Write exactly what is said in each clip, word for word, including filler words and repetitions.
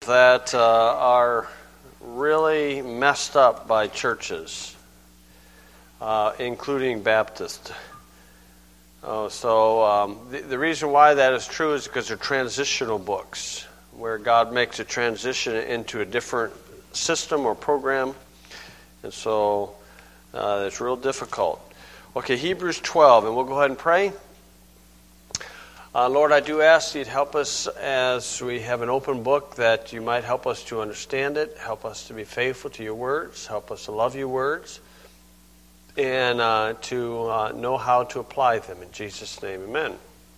that uh, are really messed up by churches, uh, including Baptist. Oh, so um, the, the reason why that is true is because they're transitional books, where God makes a transition into a different system or program, and so uh, it's real difficult. Okay, Hebrews twelve, and we'll go ahead and pray. Uh, Lord, I do ask you to help us as we have an open book, that you might help us to understand it, help us to be faithful to your words, help us to love your words, and uh, to uh, know how to apply them. In Jesus' name, amen.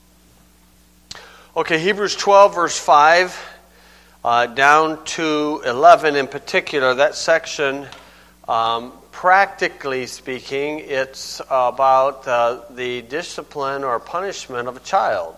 Okay, Hebrews twelve, verse five, uh, down to eleven in particular, that section, um, practically speaking, it's about uh, the discipline or punishment of a child.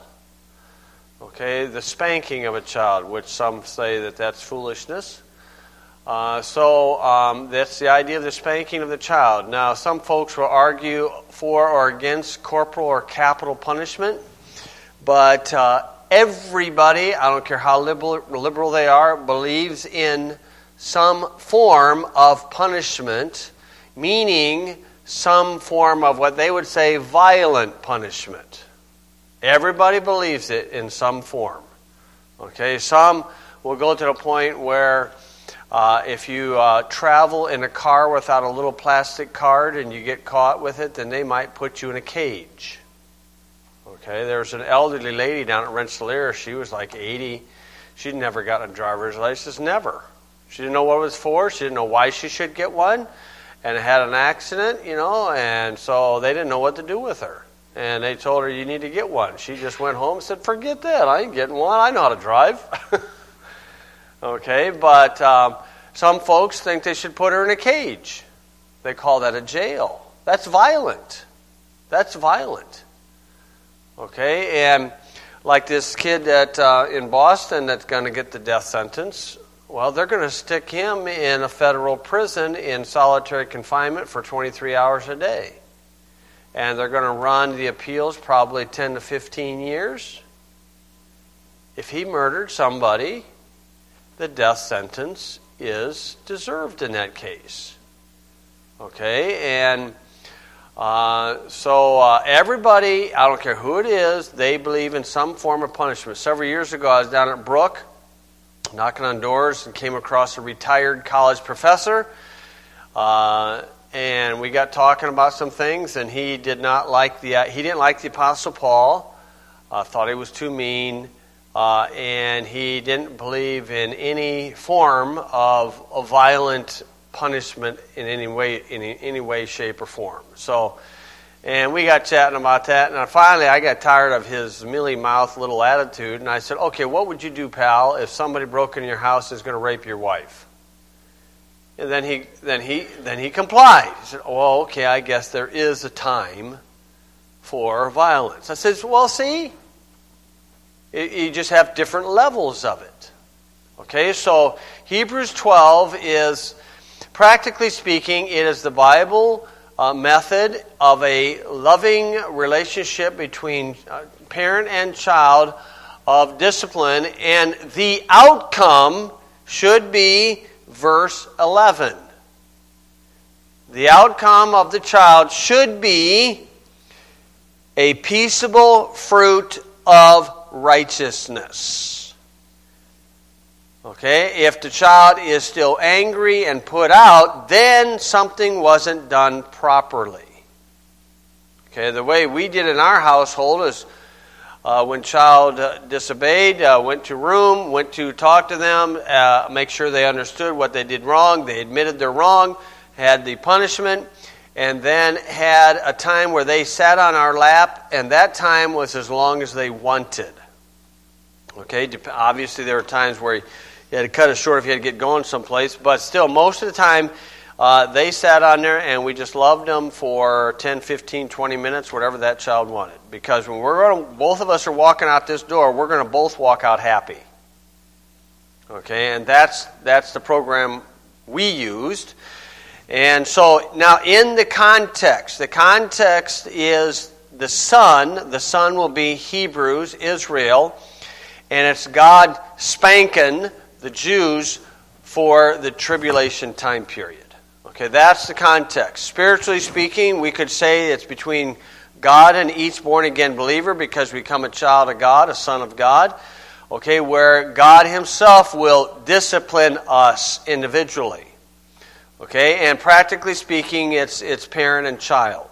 Okay, the spanking of a child, which some say that that's foolishness. Uh, so um, that's the idea of the spanking of the child. Now, some folks will argue for or against corporal or capital punishment, but uh, everybody, I don't care how liberal, liberal they are, believes in some form of punishment, meaning some form of what they would say violent punishment. Everybody believes it in some form. Okay, some will go to the point where uh, if you uh, travel in a car without a little plastic card and you get caught with it, then they might put you in a cage. Okay, there's an elderly lady down at Rensselaer. She was like eighty. She'd never gotten a driver's license, never. She didn't know what it was for. She didn't know why she should get one, and had an accident, you know, and so they didn't know what to do with her. And they told her, you need to get one. She just went home and said, forget that. I ain't getting one. I know how to drive. Okay, but um, some folks think they should put her in a cage. They call that a jail. That's violent. That's violent. Okay, and like this kid that uh, in Boston that's going to get the death sentence, well, they're going to stick him in a federal prison in solitary confinement for twenty-three hours a day. And they're going to run the appeals probably ten to fifteen years. If he murdered somebody, the death sentence is deserved in that case. Okay, and uh, so uh, everybody, I don't care who it is, they believe in some form of punishment. Several years ago, I was down at Brook, knocking on doors, and came across a retired college professor. Uh, And we got talking about some things, and he did not like the he didn't like the Apostle Paul. Uh, thought he was too mean, uh, and he didn't believe in any form of, of violent punishment in any way, in any way, shape, or form. So, and we got chatting about that, and finally I got tired of his mealy mouth little attitude, and I said, "Okay, what would you do, pal, if somebody broke into your house and is going to rape your wife?" And then he then he then he complied. He said, "Oh, okay, I guess there is a time for violence." I said, "Well, see, you just have different levels of it." Okay, so Hebrews twelve is, practically speaking, it is the Bible uh, method of a loving relationship between uh, parent and child of discipline, and the outcome should be verse eleven. The outcome of the child should be a peaceable fruit of righteousness. Okay, if the child is still angry and put out, then something wasn't done properly. Okay, the way we did in our household is Uh, when child uh, disobeyed, uh, went to room, went to talk to them, uh, make sure they understood what they did wrong, they admitted they're wrong, had the punishment, and then had a time where they sat on our lap, and that time was as long as they wanted. Okay, obviously there were times where you had to cut it short if you had to get going someplace, but still, most of the time, Uh, they sat on there, and we just loved them for ten, fifteen, twenty minutes, whatever that child wanted. Because when we're going to, both of us are walking out this door, we're going to both walk out happy. Okay, and that's that's the program we used. And so now in the context, the context is the son. The son will be Hebrews, Israel, and it's God spanking the Jews for the tribulation time period. Okay, that's the context. Spiritually speaking, we could say it's between God and each born-again believer because we become a child of God, a son of God. Okay, where God himself will discipline us individually. Okay, and practically speaking, it's it's parent and child.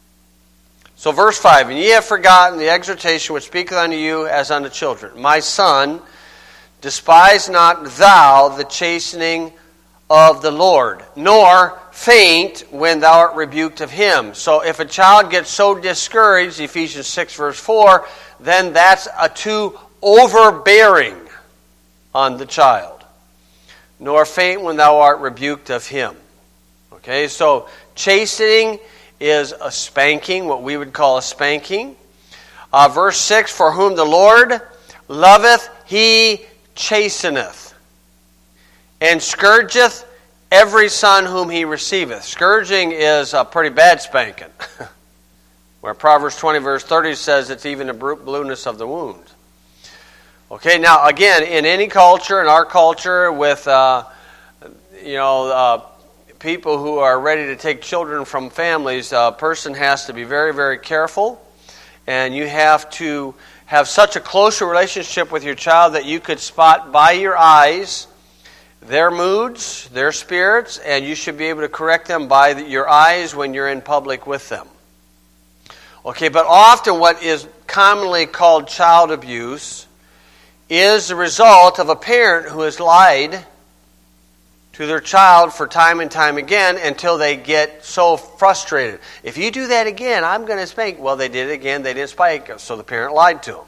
So verse five, and ye have forgotten the exhortation which speaketh unto you as unto children. My son, despise not thou the chastening of the Lord, nor faint when thou art rebuked of him. So if a child gets so discouraged, Ephesians six verse four, then that's a too overbearing on the child. Nor faint when thou art rebuked of him. Okay, so chastening is a spanking, what we would call a spanking. Uh, verse six, for whom the Lord loveth, he chasteneth, and scourgeth every son whom he receiveth. Scourging is a pretty bad spanking. Where Proverbs twenty verse thirty says it's even the blueness of the wound. Okay, now again, in any culture, in our culture, with uh, you know uh, people who are ready to take children from families, a person has to be very, very careful, and you have to have such a close relationship with your child that you could spot by your eyes their moods, their spirits, and you should be able to correct them by your eyes when you're in public with them. Okay, but often what is commonly called child abuse is the result of a parent who has lied to their child for time and time again until they get so frustrated. If you do that again, I'm going to spank. Well, they did it again, they didn't spank, so the parent lied to them.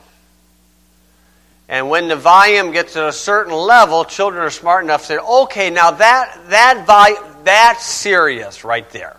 And when the volume gets at a certain level, children are smart enough to say, okay, now that that volume, that's serious right there.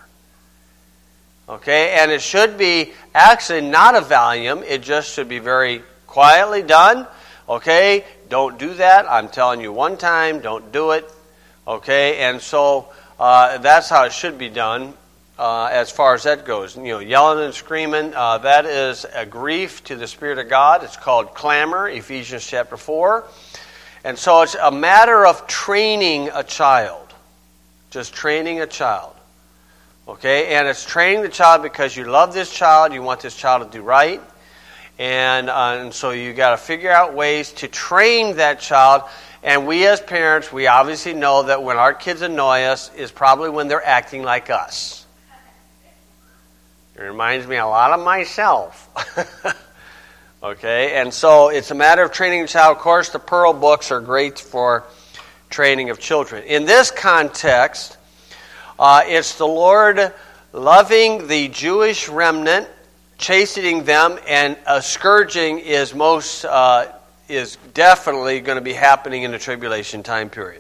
Okay, and it should be actually not a volume, it just should be very quietly done. Okay, don't do that. I'm telling you one time, don't do it. Okay, and so uh, that's how it should be done uh, as far as that goes. You know, yelling and screaming, uh, that is a grief to the Spirit of God. It's called clamor, Ephesians chapter four. And so it's a matter of training a child. Just training a child. Okay, and it's training the child because you love this child, you want this child to do right. And, uh, and so you got to figure out ways to train that child. And we as parents, we obviously know that when our kids annoy us is probably when they're acting like us. It reminds me a lot of myself. Okay, and so it's a matter of training a child. Of course, the Pearl books are great for training of children. In this context, uh, it's the Lord loving the Jewish remnant, chastening them, and a scourging is most uh, is definitely going to be happening in the tribulation time period.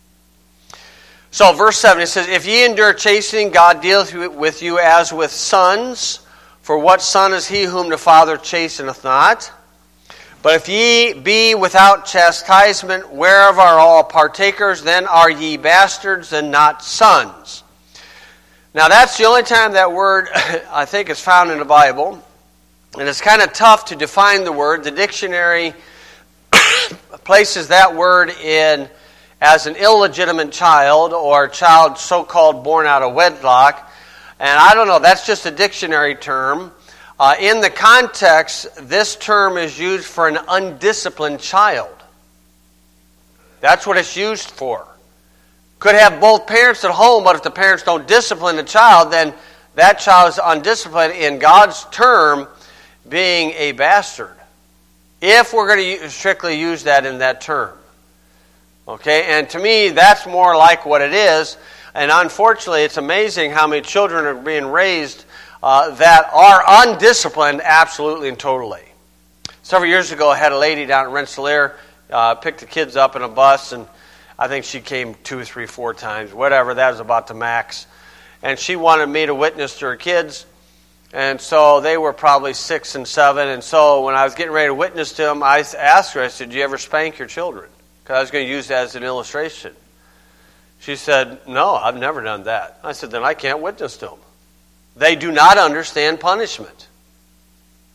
So verse seven, it says, if ye endure chastening, God dealeth with you as with sons. For what son is he whom the Father chasteneth not? But if ye be without chastisement, whereof are all partakers, then are ye bastards and not sons. Now that's the only time that word, I think, is found in the Bible. And it's kind of tough to define the word. The dictionary places that word in as an illegitimate child or child so-called born out of wedlock. And I don't know, that's just a dictionary term. Uh, in the context, this term is used for an undisciplined child. That's what it's used for. Could have both parents at home, but if the parents don't discipline the child, then that child is undisciplined in God's term being a bastard. If we're going to strictly use that in that term. Okay, and to me, that's more like what it is. And unfortunately, it's amazing how many children are being raised uh, that are undisciplined absolutely and totally. Several years ago, I had a lady down at Rensselaer, uh, picked the kids up in a bus, and I think she came two, three, four times, whatever. That was about the max. And she wanted me to witness to her kids. And so they were probably six and seven. And so when I was getting ready to witness to them, I asked her, I said, do you ever spank your children? Because I was going to use that as an illustration. She said, no, I've never done that. I said, then I can't witness to them. They do not understand punishment.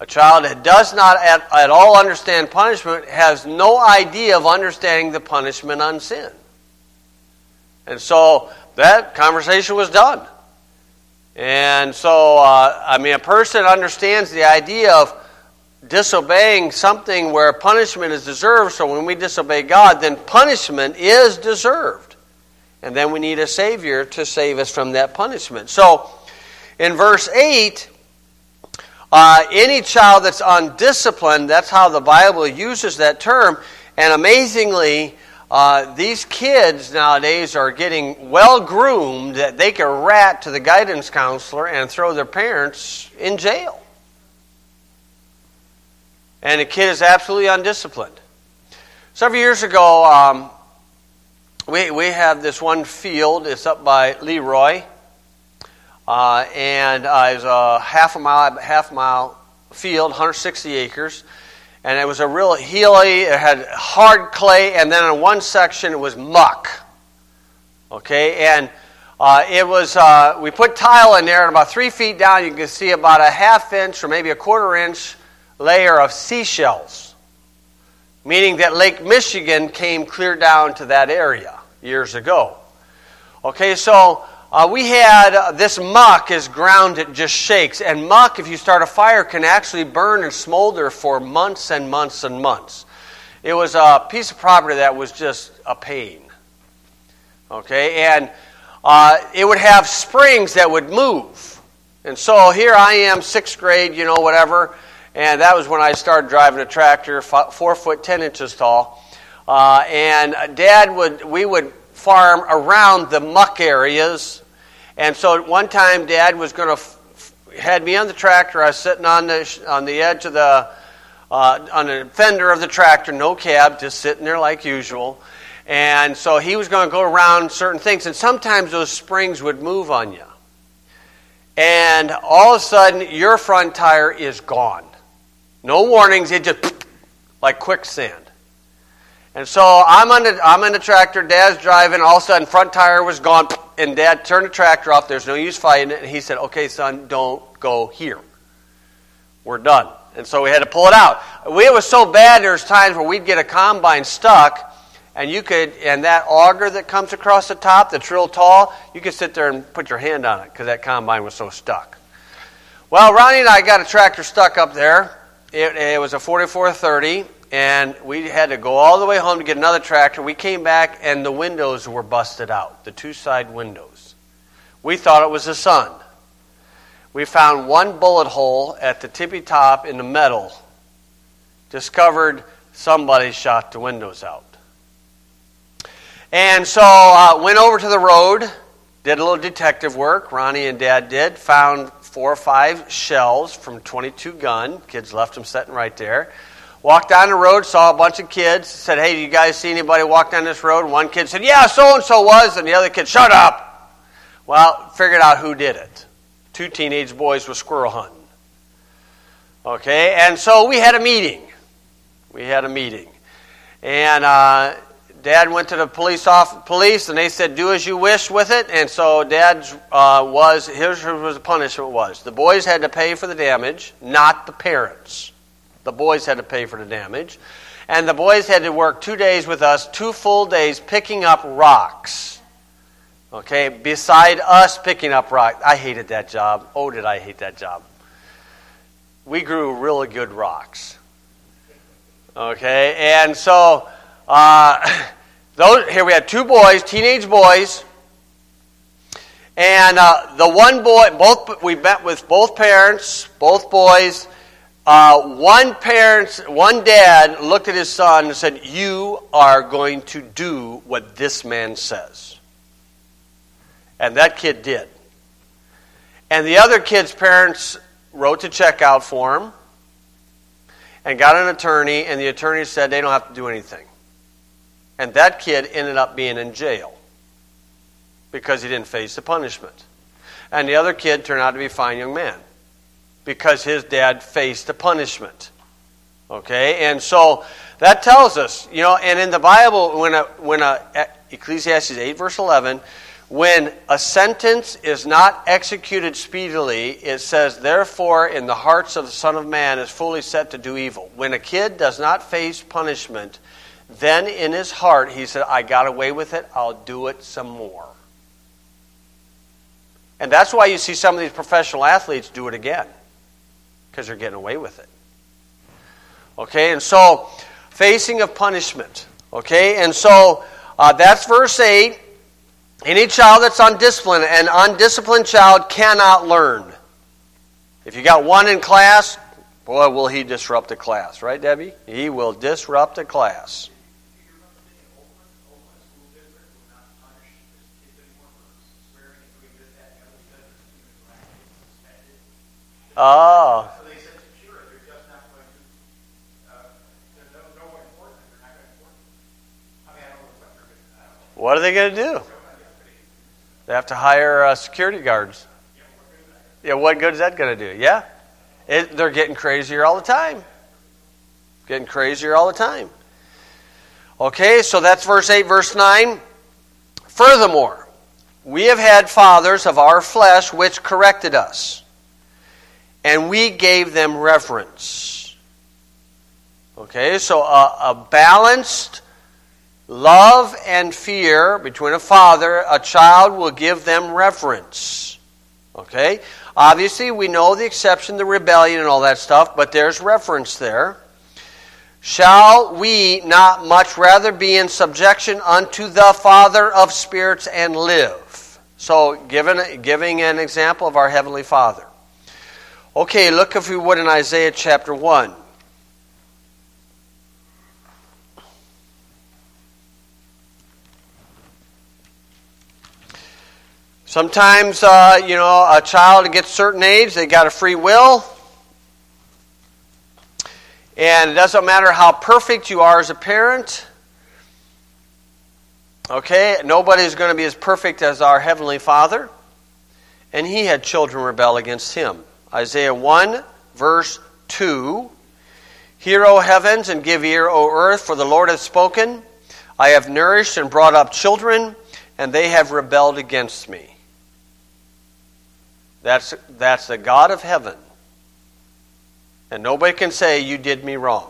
A child that does not at, at all understand punishment has no idea of understanding the punishment on sin. And so that conversation was done. And so, uh, I mean, a person understands the idea of disobeying something where punishment is deserved. So when we disobey God, then punishment is deserved. And then we need a Savior to save us from that punishment. So in verse eight, uh, any child that's undisciplined, that's how the Bible uses that term. And amazingly, Uh, these kids nowadays are getting well groomed that they can rat to the guidance counselor and throw their parents in jail. And the kid is absolutely undisciplined. Several years ago, um, we we have this one field. It's up by Leroy, uh, and uh, it's a half a mile half mile field, one hundred sixty acres. And it was a real hilly, it had hard clay, and then in one section it was muck. Okay, and uh, it was, uh, we put tile in there, and about three feet down you can see about a half inch or maybe a quarter inch layer of seashells. Meaning that Lake Michigan came clear down to that area years ago. Okay, so Uh, we had, uh, this muck is ground, it just shakes. And muck, if you start a fire, can actually burn and smolder for months and months and months. It was a piece of property that was just a pain. Okay, and uh, it would have springs that would move. And so here I am, sixth grade, you know, whatever. And that was when I started driving a tractor, four foot ten inches tall. Uh, and Dad would, we would farm around the muck areas. And so at one time, Dad was going to f- had me on the tractor. I was sitting on the on the edge of the uh, on the fender of the tractor, no cab, just sitting there like usual. And so he was going to go around certain things, and sometimes those springs would move on you. And all of a sudden, your front tire is gone. No warnings. It just like quicksand. And so I'm on the I'm on the tractor. Dad's driving. All of a sudden, front tire was gone. And Dad turned the tractor off. There's no use fighting it. And he said, "Okay, son, don't go here. We're done." And so we had to pull it out. We, it was so bad. There's times where we'd get a combine stuck, and you could, and that auger that comes across the top that's real tall, you could sit there and put your hand on it because that combine was so stuck. Well, Ronnie and I got a tractor stuck up there. It, it was a forty-four thirty. And we had to go all the way home to get another tractor. We came back, and the windows were busted out, the two side windows. We thought it was the sun. We found one bullet hole at the tippy top in the metal. Discovered somebody shot the windows out. And so uh, went over to the road, did a little detective work. Ronnie and Dad did. Found four or five shells from twenty-two gun. Kids left them sitting right there. Walked down the road, saw a bunch of kids, said, "Hey, do you guys see anybody walk down this road?" And one kid said, "Yeah, so-and-so was." And the other kid, "Shut up." Well, figured out who did it. Two teenage boys were squirrel hunting. Okay, and so we had a meeting. We had a meeting. And uh, Dad went to the police off, police, and they said, "Do as you wish with it." And so Dad uh, was, here's what the punishment was. The boys had to pay for the damage, not the parents. The boys had to pay for the damage. And the boys had to work two days with us, two full days, picking up rocks. Okay, beside us picking up rocks. I hated that job. Oh, did I hate that job. We grew really good rocks. Okay, and so uh, those here we had two boys, teenage boys. And uh, the one boy, both we met with both parents, both boys. Uh, one parent, one dad looked at his son and said, "You are going to do what this man says." And that kid did. And the other kid's parents wrote the check out for him and got an attorney, and the attorney said they don't have to do anything. And that kid ended up being in jail because he didn't face the punishment. And the other kid turned out to be a fine young man, because his dad faced the punishment. Okay, and so that tells us, you know, and in the Bible, when a, when a, Ecclesiastes eight verse eleven, when a sentence is not executed speedily, it says, therefore, in the hearts of the Son of Man is fully set to do evil. When a kid does not face punishment, then in his heart he said, I got away with it, I'll do it some more. And that's why you see some of these professional athletes do it again, because they're getting away with it. Okay, and so, facing of punishment. Okay, and so, uh, that's verse eight. Any child that's undisciplined, an undisciplined child cannot learn. If you got one in class, boy, will he disrupt the class. Right, Debbie? He will disrupt the class. Oh. So they said secure. They're just not going to, uh, there's no, no more enforcement. They're not going to enforce it. I mean, I don't know what they're going to do. What are they going to do? They have to hire uh, security guards. Yeah, what good is that going to do? Yeah. It, they're getting crazier all the time. Getting crazier all the time. Okay, so that's verse eight, verse nine. Furthermore, we have had fathers of our flesh which corrected us, and we gave them reverence. Okay, so a, a balanced love and fear between a father, a child will give them reverence. Okay, obviously we know the exception, the rebellion and all that stuff, but there's reference there. Shall we not much rather be in subjection unto the Father of spirits and live? So, given, giving an example of our Heavenly Father. Okay, look if we would in Isaiah chapter one. Sometimes, uh, you know, a child gets a certain age, they got a free will. And it doesn't matter how perfect you are as a parent. Okay, nobody's going to be as perfect as our Heavenly Father. And He had children rebel against Him. Isaiah one, verse two. Hear, O heavens, and give ear, O earth, for the Lord hath spoken. I have nourished and brought up children, and they have rebelled against me. That's, that's the God of heaven. And nobody can say, you did me wrong.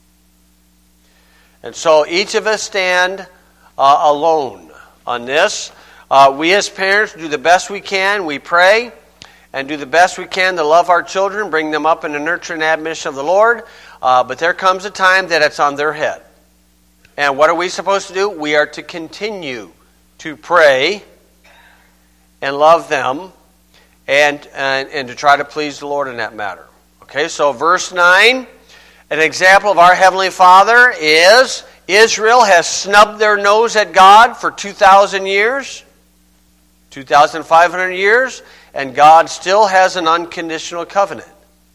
And so each of us stand uh, alone on this. Uh, we as parents do the best we can. We pray and do the best we can to love our children, bring them up in the nurture and admonition of the Lord. Uh, but there comes a time that it's on their head. And what are we supposed to do? We are to continue to pray and love them and, and, and to try to please the Lord in that matter. Okay, so verse nine, an example of our Heavenly Father is Israel has snubbed their nose at God for two thousand years, two thousand five hundred years, and God still has an unconditional covenant.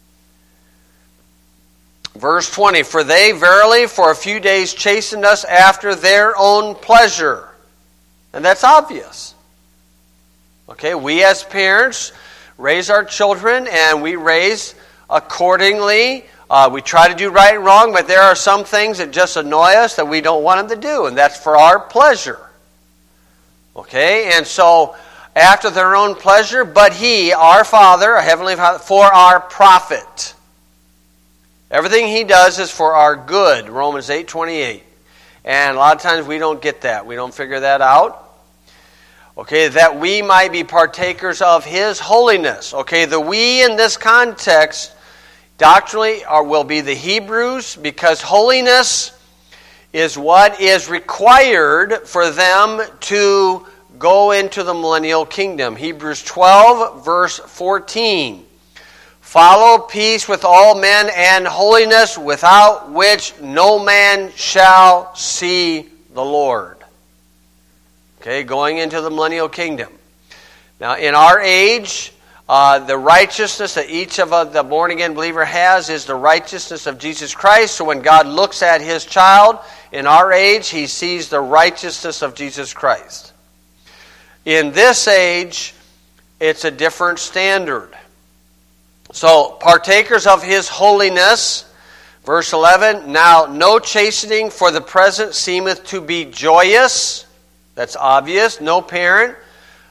Verse twenty, for they verily for a few days chastened us after their own pleasure. And that's obvious. Okay, we as parents raise our children and we raise accordingly. Uh, we try to do right and wrong, but there are some things that just annoy us that we don't want them to do, and that's for our pleasure. Okay, and so after their own pleasure, but He, our Father, our Heavenly Father, for our profit. Everything He does is for our good, Romans eight twenty-eight. And a lot of times we don't get that. We don't figure that out. Okay, that we might be partakers of His holiness. Okay, the we in this context doctrinally are, will be the Hebrews, because holiness is what is required for them to go into the millennial kingdom. Hebrews twelve, verse fourteen. Follow peace with all men and holiness, without which no man shall see the Lord. Okay, going into the millennial kingdom. Now, in our age, uh, the righteousness that each of uh, the born-again believer has is the righteousness of Jesus Christ. So when God looks at His child in our age, He sees the righteousness of Jesus Christ. In this age, it's a different standard. So, partakers of His holiness, verse eleven, now no chastening for the present seemeth to be joyous. That's obvious. No parent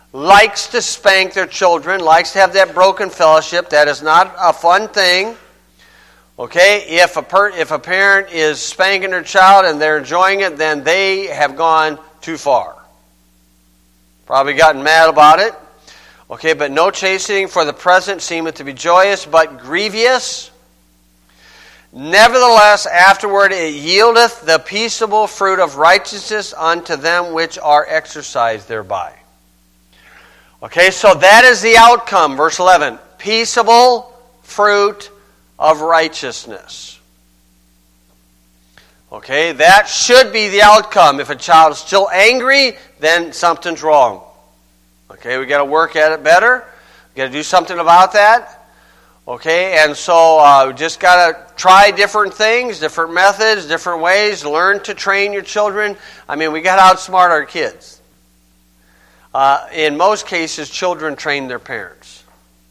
likes to spank their children, likes to have that broken fellowship. That is not a fun thing. Okay, if a per, if a parent is spanking their child and they're enjoying it, then they have gone too far. Probably gotten mad about it. Okay, but no chastening for the present seemeth to be joyous, but grievous. Nevertheless, afterward it yieldeth the peaceable fruit of righteousness unto them which are exercised thereby. Okay, so that is the outcome. Verse eleven. Peaceable fruit of righteousness. Okay, that should be the outcome. If a child is still angry, then something's wrong. Okay, we got to work at it better. We got to do something about that. Okay, and so uh, we just got to try different things, different methods, different ways. Learn to train your children. I mean, we got to outsmart our kids. Uh, in most cases, children train their parents,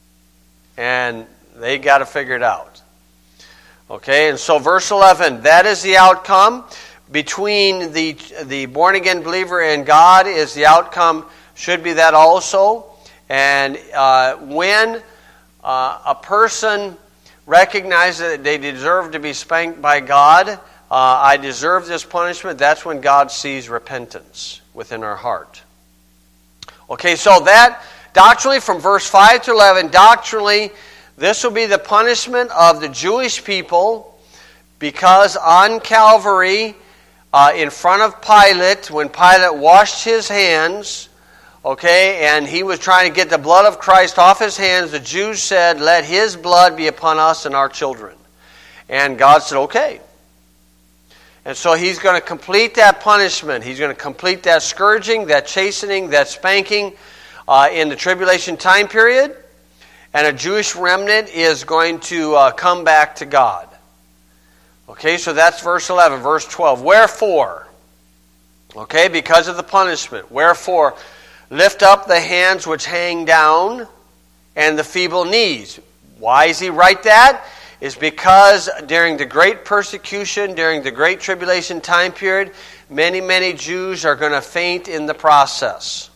and they got to figure it out. Okay, and so verse eleven, that is the outcome. Between the the born-again believer and God is the outcome, should be that also. And uh, when uh, a person recognizes that they deserve to be spanked by God, uh, I deserve this punishment, that's when God sees repentance within our heart. Okay, so that, doctrinally, from verse five to eleven, doctrinally, this will be the punishment of the Jewish people, because on Calvary, uh, in front of Pilate, when Pilate washed his hands, okay, and he was trying to get the blood of Christ off his hands, the Jews said, let his blood be upon us and our children. And God said, okay. And so he's going to complete that punishment. He's going to complete that scourging, that chastening, that spanking uh, in the tribulation time period. And a Jewish remnant is going to uh, come back to God. Okay, so that's verse eleven. Verse twelve. Wherefore, okay, because of the punishment, wherefore, lift up the hands which hang down and the feeble knees. Why does he write that? It's because during the great persecution, during the great tribulation time period, many, many Jews are going to faint in the process.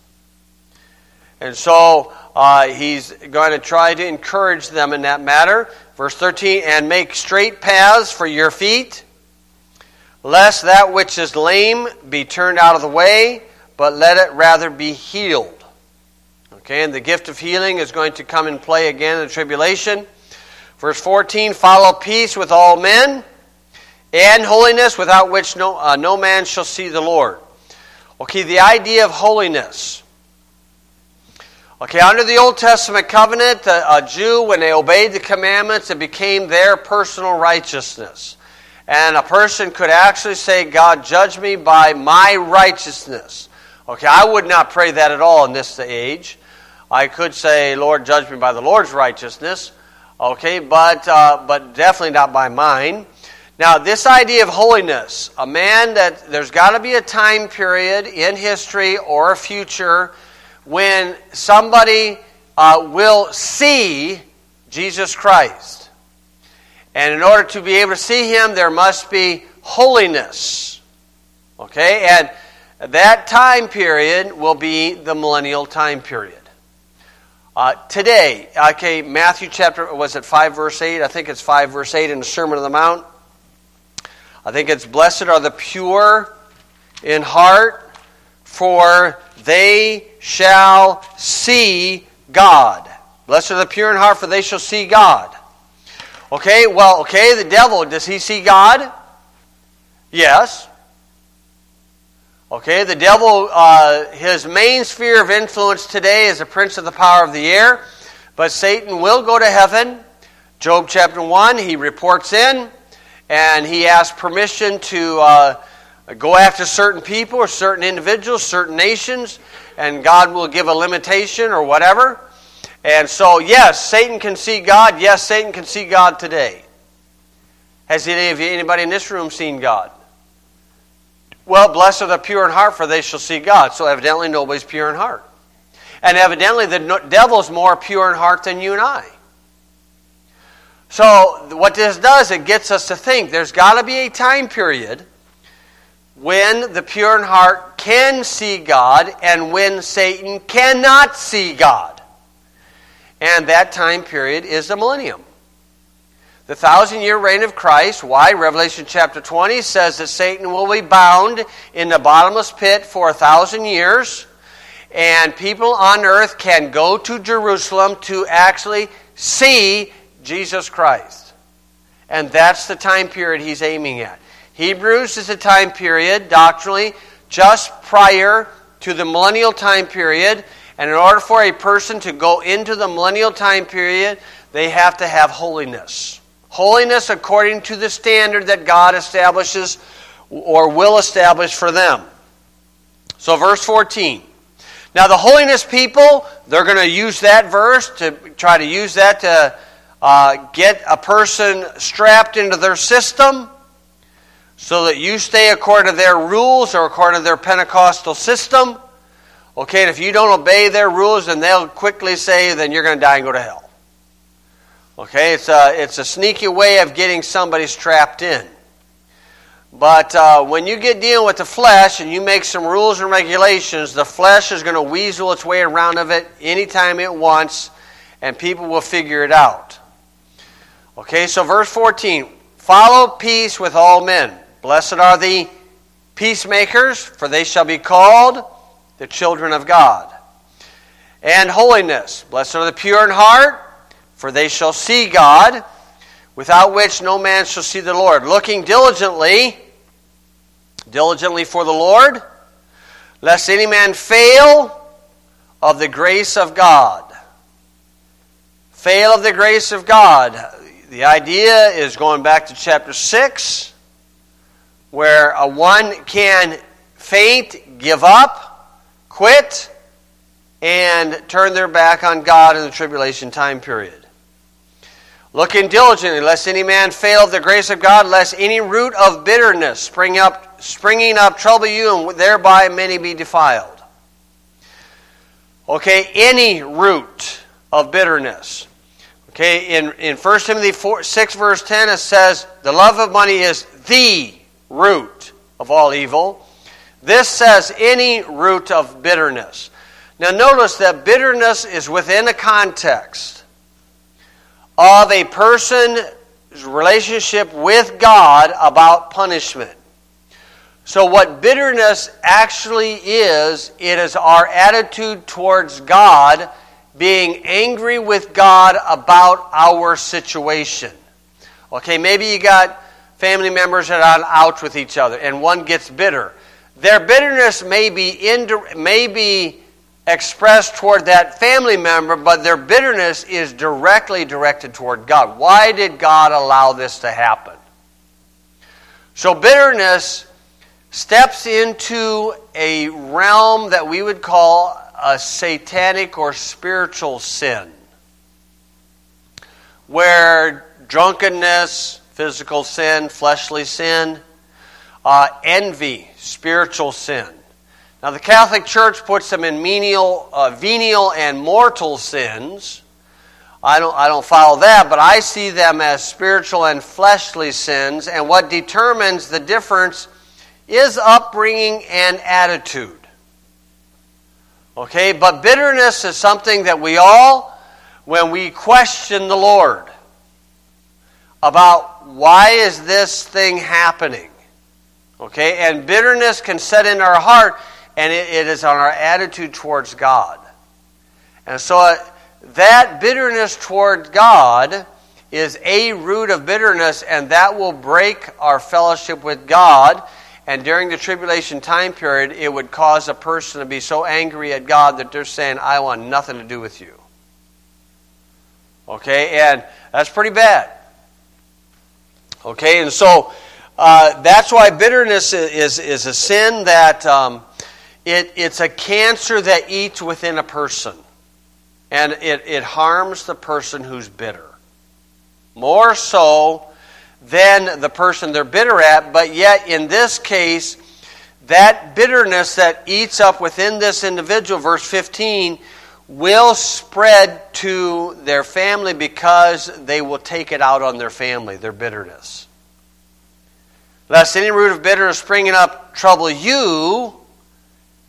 And so uh, he's going to try to encourage them in that matter. Verse thirteen, and make straight paths for your feet, lest that which is lame be turned out of the way, but let it rather be healed. Okay, and the gift of healing is going to come in play again in the tribulation. Verse fourteen, follow peace with all men, and holiness, without which no, uh, no man shall see the Lord. Okay, the idea of holiness. Okay, under the Old Testament covenant, a, a Jew, when they obeyed the commandments, it became their personal righteousness. And a person could actually say, God, judge me by my righteousness. Okay, I would not pray that at all in this age. I could say, Lord, judge me by the Lord's righteousness. Okay, but uh, but definitely not by mine. Now, this idea of holiness, a man that there's got to be a time period in history or a future when somebody uh, will see Jesus Christ. And in order to be able to see Him, there must be holiness. Okay, and that time period will be the millennial time period. Uh, today, okay, Matthew chapter, was it five verse eight? I think it's five verse eight in the Sermon on the Mount. I think it's, blessed are the pure in heart, for they shall see God. Blessed are the pure in heart, for they shall see God. Okay, well, okay, the devil, does he see God? Yes. Okay, the devil, uh, his main sphere of influence today is the prince of the power of the air. But Satan will go to heaven. Job chapter one, he reports in, and he asks permission to uh, go after certain people or certain individuals, certain nations, and God will give a limitation or whatever. And so, yes, Satan can see God. Yes, Satan can see God today. Has any, anybody in this room seen God? Well, blessed are the pure in heart, for they shall see God. So evidently nobody's pure in heart. And evidently the devil's more pure in heart than you and I. So what this does, it gets us to think there's got to be a time period when the pure in heart can see God and when Satan cannot see God. And that time period is the millennium. The thousand-year reign of Christ. Why? Revelation chapter twenty says that Satan will be bound in the bottomless pit for a thousand years. And people on earth can go to Jerusalem to actually see Jesus Christ. And that's the time period he's aiming at. Hebrews is a time period, doctrinally, just prior to the millennial time period. And in order for a person to go into the millennial time period, they have to have holiness. Holiness according to the standard that God establishes or will establish for them. So verse fourteen. Now the holiness people, they're going to use that verse to try to use that to uh, get a person strapped into their system so that you stay according to their rules or according to their Pentecostal system. Okay, and if you don't obey their rules, then they'll quickly say, then you're going to die and go to hell. Okay, it's a, it's a sneaky way of getting somebody strapped in. But uh, when you get dealing with the flesh and you make some rules and regulations, the flesh is going to weasel its way around of it anytime it wants, and people will figure it out. Okay, so verse fourteen, follow peace with all men. Blessed are the peacemakers, for they shall be called the children of God. And holiness. Blessed are the pure in heart, for they shall see God, without which no man shall see the Lord. Looking diligently, diligently for the Lord, lest any man fail of the grace of God. Fail of the grace of God. The idea is going back to chapter six, where a one can faint, give up, quit, and turn their back on God in the tribulation time period. Looking diligently, lest any man fail of the grace of God, lest any root of bitterness spring up, springing up trouble you, and thereby many be defiled. Okay, any root of bitterness. Okay, in, in First Timothy four, six, verse ten, it says, the love of money is the root of all evil. This says any root of bitterness. Now notice that bitterness is within a context of a person's relationship with God about punishment. So what bitterness actually is, it is our attitude towards God, being angry with God about our situation. Okay, maybe you got family members that are out with each other and one gets bitter. Their bitterness may be indi- may be expressed toward that family member, but their bitterness is directly directed toward God. Why did God allow this to happen? So bitterness steps into a realm that we would call a satanic or spiritual sin, where drunkenness, physical sin, fleshly sin, uh, envy, spiritual sin. Now, the Catholic Church puts them in menial, uh, venial and mortal sins. I don't, I don't follow that, but I see them as spiritual and fleshly sins. And what determines the difference is upbringing and attitude. Okay, but bitterness is something that we all, when we question the Lord about why is this thing happening, okay, and bitterness can set in our heart. And it, it is on our attitude towards God. And so uh, that bitterness toward God is a root of bitterness, and that will break our fellowship with God. And during the tribulation time period, it would cause a person to be so angry at God that they're saying, I want nothing to do with you. Okay, and that's pretty bad. Okay, and so uh, that's why bitterness is, is, is a sin that... Um, It, it's a cancer that eats within a person. And it, it harms the person who's bitter. More so than the person they're bitter at. But yet, in this case, that bitterness that eats up within this individual, verse fifteen, will spread to their family because they will take it out on their family, their bitterness. Lest any root of bitterness springing up trouble you,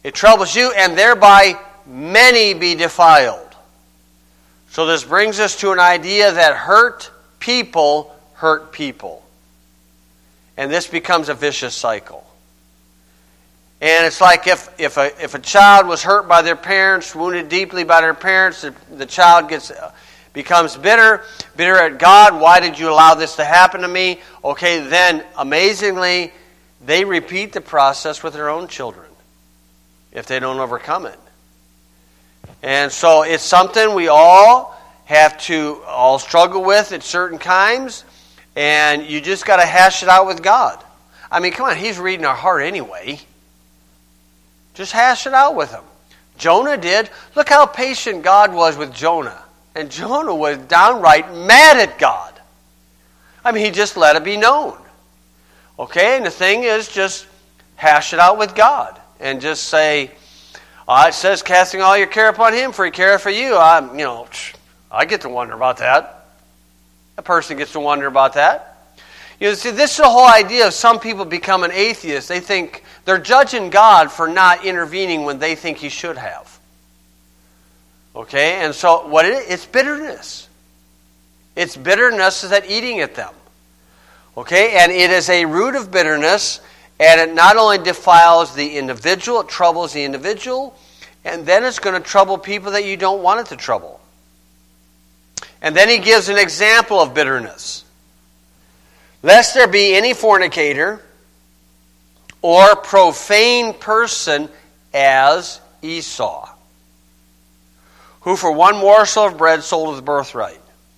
It troubles you, and thereby many be defiled. So this brings us to an idea that hurt people hurt people. And this becomes a vicious cycle. And it's like if, if, a, if a child was hurt by their parents, wounded deeply by their parents, the, the child gets becomes bitter, bitter at God. Why did you allow this to happen to me? Okay, then amazingly, they repeat the process with their own children if they don't overcome it. And so it's something we all have to all struggle with at certain times, and you just got to hash it out with God. I mean, come on, He's reading our heart anyway. Just hash it out with Him. Jonah did. Look how patient God was with Jonah. And Jonah was downright mad at God. I mean, he just let it be known. Okay, and the thing is, just hash it out with God. And just say, uh, it says, casting all your care upon Him, for He careth for you. I, you know, I get to wonder about that. A person gets to wonder about that. You know, see, this is the whole idea of some people become an atheist. They think they're judging God for not intervening when they think He should have. Okay, and so what it is, it's bitterness. It's bitterness that eating at them. Okay, and it is a root of bitterness, and it not only defiles the individual, it troubles the individual, and then it's going to trouble people that you don't want it to trouble. And then he gives an example of bitterness. Lest there be any fornicator or profane person as Esau, who for one morsel of bread sold his birthright.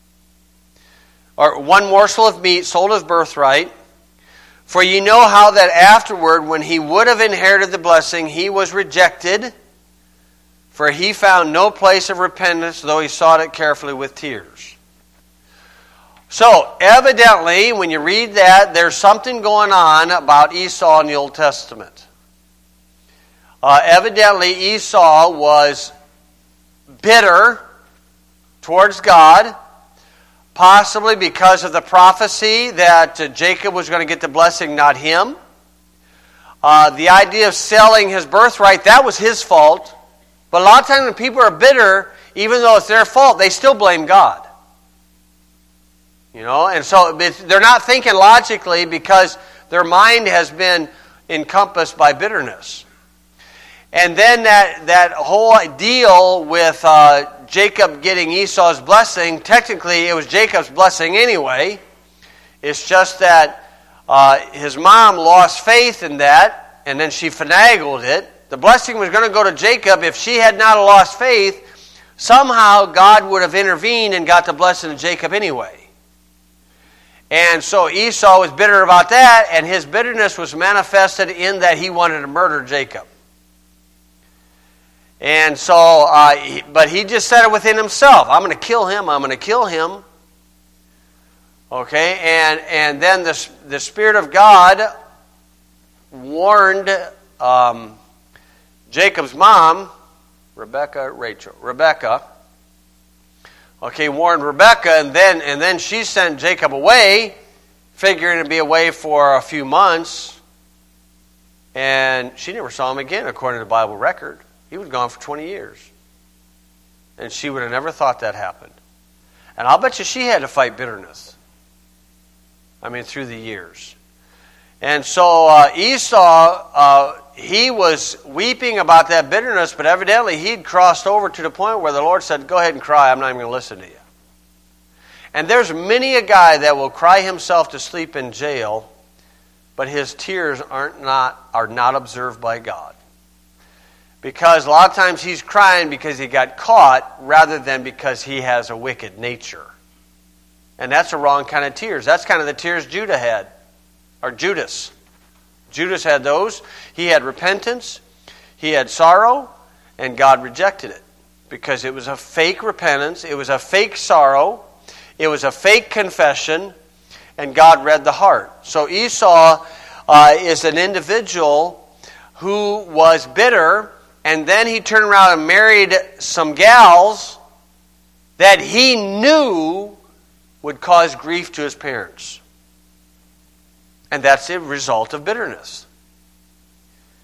Or one morsel of meat sold his birthright. For ye know how that afterward, when he would have inherited the blessing, he was rejected. For he found no place of repentance, though he sought it carefully with tears. So, evidently, when you read that, there's something going on about Esau in the Old Testament. Uh, evidently, Esau was bitter towards God, possibly because of the prophecy that uh, Jacob was going to get the blessing, not him. Uh, the idea of selling his birthright, that was his fault. But a lot of times when people are bitter, even though it's their fault, they still blame God. You know, and so they're not thinking logically because their mind has been encompassed by bitterness. And then that, that whole deal with uh, Jacob getting Esau's blessing, technically it was Jacob's blessing anyway. It's just that uh, his mom lost faith in that, and then she finagled it. The blessing was going to go to Jacob. If she had not lost faith, somehow God would have intervened and got the blessing of Jacob anyway. And so Esau was bitter about that, and his bitterness was manifested in that he wanted to murder Jacob. And so, uh, he, but he just said it within himself. I'm going to kill him. I'm going to kill him. Okay, and and then the the Spirit of God warned um, Jacob's mom, Rebecca, Rachel, Rebecca. Okay, warned Rebecca, and then and then she sent Jacob away, figuring to be away for a few months, and she never saw him again, according to the Bible record. He was gone for twenty years. And she would have never thought that happened. And I'll bet you she had to fight bitterness. I mean, through the years. And so uh, Esau, uh, he was weeping about that bitterness, but evidently he'd crossed over to the point where the Lord said, go ahead and cry, I'm not even going to listen to you. And there's many a guy that will cry himself to sleep in jail, but his tears aren't not are not observed by God. Because a lot of times he's crying because he got caught rather than because he has a wicked nature. And that's the wrong kind of tears. That's kind of the tears Judah had. Or Judas. Judas had those. He had repentance. He had sorrow. And God rejected it. Because it was a fake repentance. It was a fake sorrow. It was a fake confession. And God read the heart. So Esau uh, is an individual who was bitter. And then he turned around and married some gals that he knew would cause grief to his parents. And that's the result of bitterness.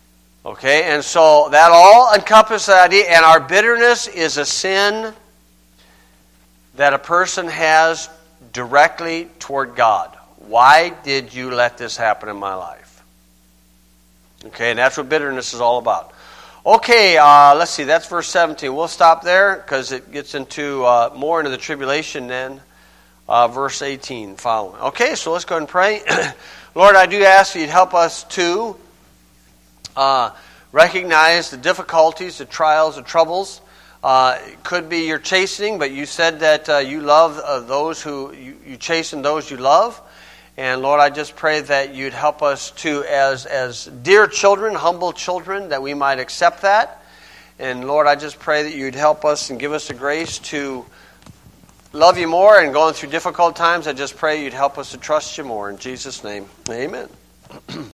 Okay, and so that all encompasses that idea, and our bitterness is a sin that a person has directly toward God. Why did you let this happen in my life? Okay, and that's what bitterness is all about. Okay, uh, let's see, that's verse seventeen. We'll stop there because it gets into uh, more into the tribulation then. Uh, verse eighteen following. Okay, so let's go ahead and pray. Lord, I do ask that you'd help us to uh, recognize the difficulties, the trials, the troubles. Uh, it could be your chastening, but you said that uh, you love uh, those who, you, you chasten those you love. And Lord, I just pray that you'd help us to, as, as dear children, humble children, that we might accept that. And Lord, I just pray that you'd help us and give us the grace to love you more, and going through difficult times, I just pray you'd help us to trust you more. In Jesus' name, amen.